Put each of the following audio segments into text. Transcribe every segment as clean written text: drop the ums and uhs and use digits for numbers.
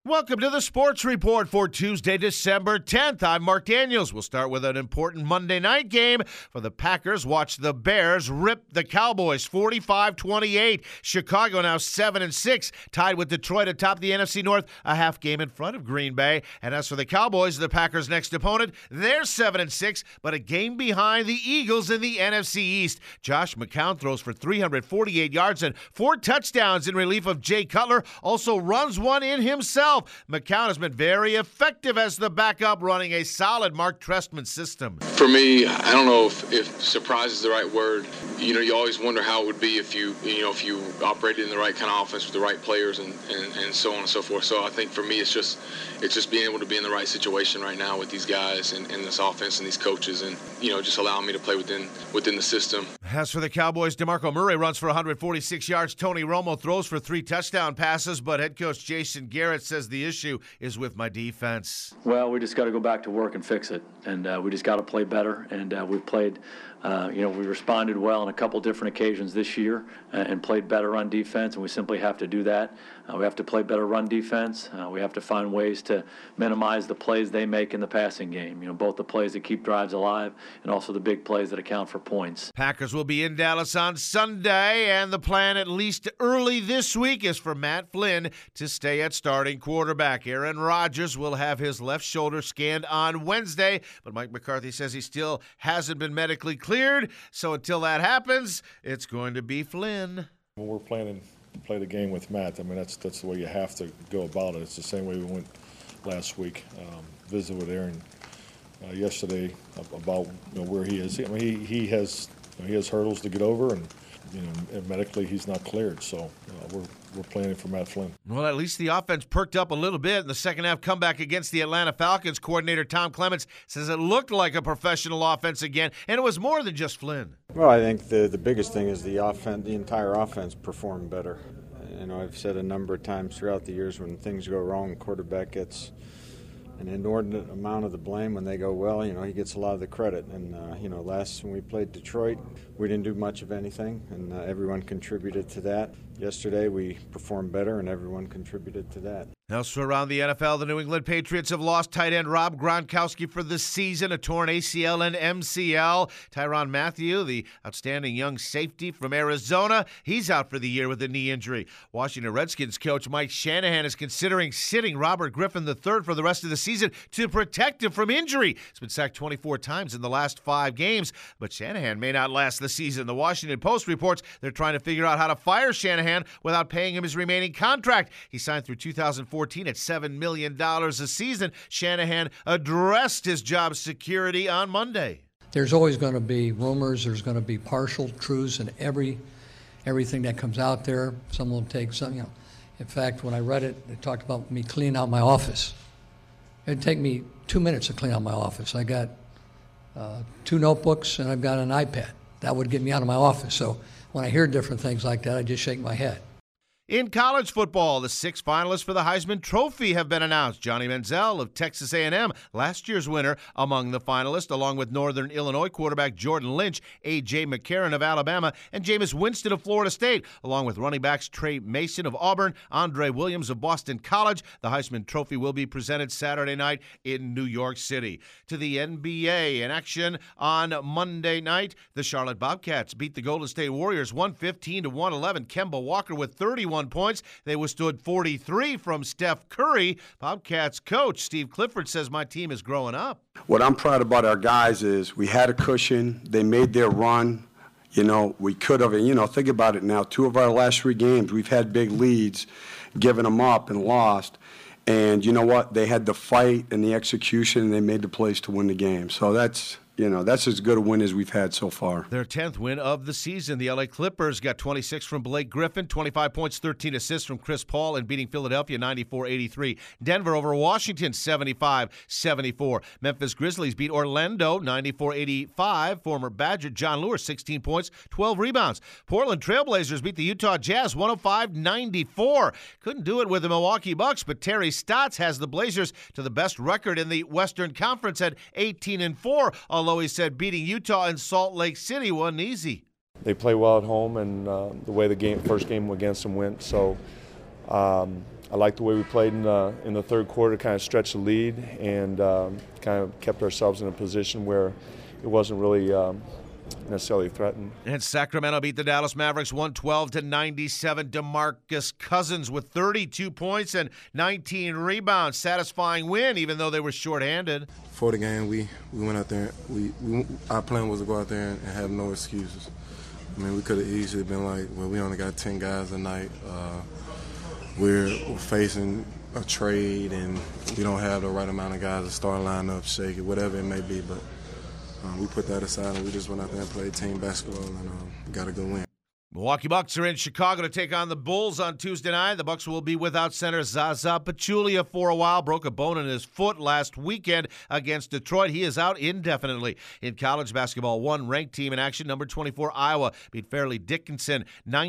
Welcome to the Sports Report for Tuesday, December 10th. I'm Mark Daniels. We'll start with an important Monday night game for the Packers. Watch the Bears rip the Cowboys 45-28. Chicago now 7-6, tied with Detroit atop the NFC North, a half game in front of Green Bay. And as for the Cowboys, the Packers' next opponent, they're 7-6, but a game behind the Eagles in the NFC East. Josh McCown throws for 348 yards and 4 touchdowns in relief of Jay Cutler. Also runs one in himself. McCown has been very effective as the backup, running a solid Mark Trestman system. For me, I don't know if surprise is the right word. You know, you always wonder how it would be if you operated in the right kind of offense with the right players and so on and so forth. So I think for me, it's just being able to be in the right situation right now with these guys and this offense and these coaches, and just allowing me to play within the system. As for the Cowboys, DeMarco Murray runs for 146 yards. Tony Romo throws for 3 touchdown passes, but head coach Jason Garrett says the issue is with my defense. Well, we just got to go back to work and fix it, and we just got to play better. And we've played, we responded well on a couple different occasions this year and played better on defense, and we simply have to do that. We have to play better run defense. We have to find ways to minimize the plays they make in the passing game. Both the plays that keep drives alive and also the big plays that account for points. Packers will be in Dallas on Sunday, and the plan, at least early this week, is for Matt Flynn to stay at starting quarterback. Aaron Rodgers will have his left shoulder scanned on Wednesday, but Mike McCarthy says he still hasn't been medically cleared, so until that happens, it's going to be Flynn. We're planning to play the game with Matt. I mean, that's the way you have to go about it. It's the same way we went last week. Visit with Aaron yesterday about where he is. I mean, he has hurdles to get over, and medically he's not cleared. So we're planning for Matt Flynn. Well, at least the offense perked up a little bit in the second half comeback against the Atlanta Falcons. Coordinator Tom Clements says it looked like a professional offense again, and it was more than just Flynn. Well, I think the biggest thing is the entire offense performed better. I've said a number of times throughout the years, when things go wrong, the quarterback gets an inordinate amount of the blame. When they go well, he gets a lot of the credit. And, when we played Detroit, we didn't do much of anything, and everyone contributed to that. Yesterday, we performed better, and everyone contributed to that. Elsewhere around the NFL, the New England Patriots have lost tight end Rob Gronkowski for the season, a torn ACL and MCL. Tyrann Mathieu, the outstanding young safety from Arizona, he's out for the year with a knee injury. Washington Redskins coach Mike Shanahan is considering sitting Robert Griffin III for the rest of the season to protect him from injury. He's been sacked 24 times in the last 5 games, but Shanahan may not last the season. The Washington Post reports they're trying to figure out how to fire Shanahan without paying him his remaining contract. He signed through 2014 at $7 million a season. Shanahan addressed his job security on Monday. There's always going to be rumors. There's going to be partial truths in everything that comes out there. Some will take some, In fact, when I read it, it talked about me cleaning out my office. It'd take me 2 minutes to clean out my office. I got 2 notebooks and I've got an iPad. That would get me out of my office. So when I hear different things like that, I just shake my head. In college football, the 6 finalists for the Heisman Trophy have been announced. Johnny Manziel of Texas A&M, last year's winner, among the finalists, along with Northern Illinois quarterback Jordan Lynch, A.J. McCarron of Alabama, and Jameis Winston of Florida State, along with running backs Trey Mason of Auburn, Andre Williams of Boston College. The Heisman Trophy will be presented Saturday night in New York City. To the NBA, in action on Monday night, the Charlotte Bobcats beat the Golden State Warriors 115-111. Kemba Walker with 31 points. They withstood 43 from Steph Curry. Bobcats coach Steve Clifford says, my team is growing up. What I'm proud about our guys is we had a cushion. They made their run. We could have, think about it now. 2 of our last 3 games, we've had big leads, given them up and lost. And you know what? They had the fight and the execution, and they made the plays to win the game. So that's as good a win as we've had so far. Their 10th win of the season. The L.A. Clippers got 26 from Blake Griffin, 25 points, 13 assists from Chris Paul, and beating Philadelphia 94-83. Denver over Washington 75-74. Memphis Grizzlies beat Orlando 94-85. Former Badger John Lewis 16 points, 12 rebounds. Portland Trailblazers beat the Utah Jazz 105-94. Couldn't do it with the Milwaukee Bucks, but Terry Stotts has the Blazers to the best record in the Western Conference at 18-4. Although he said beating Utah in Salt Lake City wasn't easy. They play well at home, and the way the first game against them went. So I liked the way we played in the third quarter, kind of stretched the lead and kind of kept ourselves in a position where it wasn't really necessarily threatened. And Sacramento beat the Dallas Mavericks 112-97. DeMarcus Cousins with 32 points and 19 rebounds. Satisfying win, even though they were shorthanded. For the game, we went out there. Our plan was to go out there and have no excuses. I mean, we could have easily been like, well, we only got 10 guys a night. We're facing a trade, and we don't have the right amount of guys to start lineup, shake it, whatever it may be. But we put that aside, and we just went out there and played team basketball, and got a good win. Milwaukee Bucks are in Chicago to take on the Bulls on Tuesday night. The Bucks will be without center Zaza Pachulia for a while. Broke a bone in his foot last weekend against Detroit. He is out indefinitely. In college basketball, one ranked team in action, number 24 Iowa beat Fairleigh Dickinson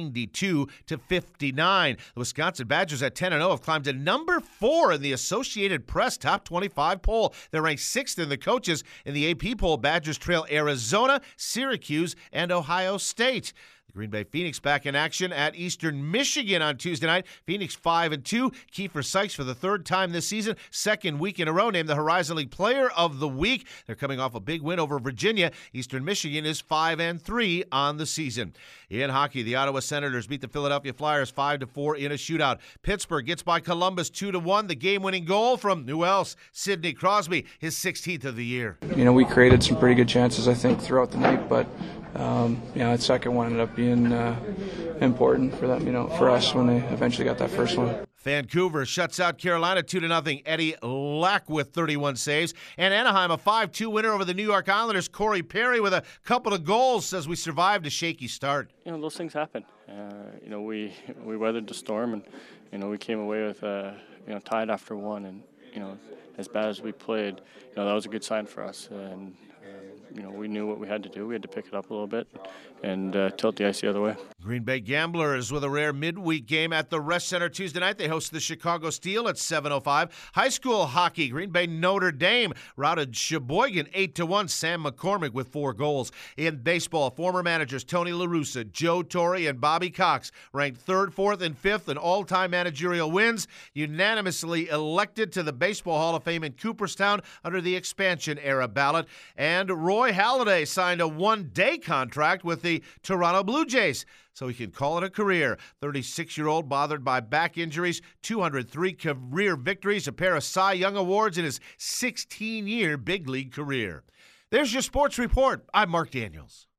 92-59. The Wisconsin Badgers at 10-0 have climbed to number 4 in the Associated Press top 25 poll. They're ranked 6th in the coaches. In the AP poll, Badgers trail Arizona, Syracuse, and Ohio State. The Green Bay Phoenix back in action at Eastern Michigan on Tuesday night. Phoenix 5-2. Kiefer Sykes for the third time this season, second week in a row, named the Horizon League Player of the Week. They're coming off a big win over Virginia. Eastern Michigan is 5-3 on the season. In hockey, the Ottawa Senators beat the Philadelphia Flyers 5-4 in a shootout. Pittsburgh gets by Columbus 2-1. The game-winning goal from who else? Sidney Crosby, his 16th of the year. We created some pretty good chances, I think, throughout the night, but that second one ended up being important for them, for us when they eventually got that first one. Vancouver shuts out Carolina 2-0. Eddie Lack with 31 saves. And Anaheim, a 5-2 winner over the New York Islanders. Corey Perry with a couple of goals, says we survived a shaky start. Those things happen. We weathered the storm, and we came away with tied after one. And as bad as we played, that was a good sign for us. And we knew what we had to do. We had to pick it up a little bit and tilt the ice the other way. Green Bay Gamblers with a rare midweek game at the Rest Center Tuesday night. They host the Chicago Steel at 7:05. High school hockey, Green Bay Notre Dame routed Sheboygan 8-1. Sam McCormick with 4 goals. In baseball, former managers Tony La Russa, Joe Torre, and Bobby Cox ranked 3rd, 4th, and 5th in all-time managerial wins, unanimously elected to the Baseball Hall of Fame in Cooperstown under the expansion-era ballot. And Roy Halladay signed a one-day contract with the Toronto Blue Jays, so he can call it a career. 36-year-old bothered by back injuries, 203 career victories, a pair of Cy Young Awards in his 16-year big league career. There's your sports report. I'm Mark Daniels.